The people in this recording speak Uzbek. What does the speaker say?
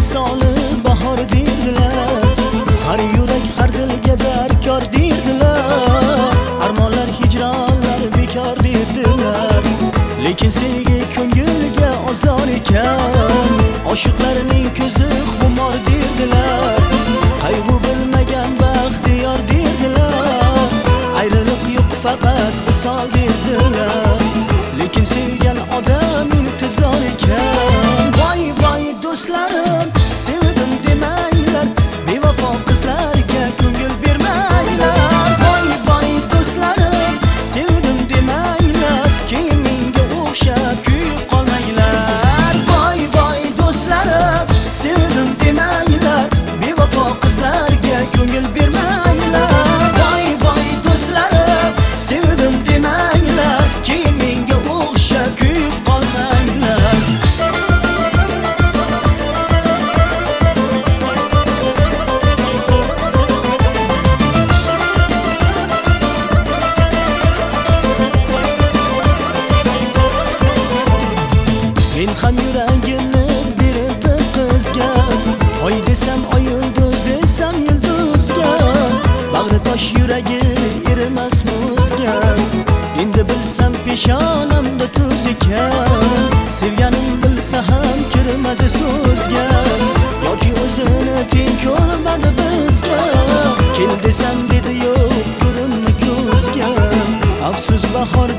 misoli bahor derdilar. Har yurak har dilga darkor derdilar. Armonlar hijronlar bekor derdilar. Lekin sevgi ko'ngilga ozor ekan. Oshiqlarning ko'zi xumor derdilar. Qayg'u bilmagan baxtiyor derdilar. Ayriliq yo'q faqat visol derdilar. Lekin sevgan odam intizor ekan. Voy voy do'stlarim, sevdim demanglar, bevafo qizlarga ko'ngil bermanglar. Voy voy do'stlarim, sevdim demanglar, keyin menga o'xshab kuyib qolmanglar. Voy voy do'stlarim, sevdim demanglar, bevafo qizlarga ko'ngil bermanglar. Voy voy do'stlarim, sevdim demanglar, keyin menga o'xshab kuyib qolmanglar. Men ham yuragimni berib bir qizga, oy desam oy, yulduz desam yulduzga. Bag'ri tosh yuragi erimas muzga. Endi bilsam peshonamda tuz ekan. Sevganim bilsa ham kirmadi so'zga. Yoki o'zini teng ko'rmadi bizga. Kel desam dedi yo'q ko'rinma ko'zga. Afsus bahor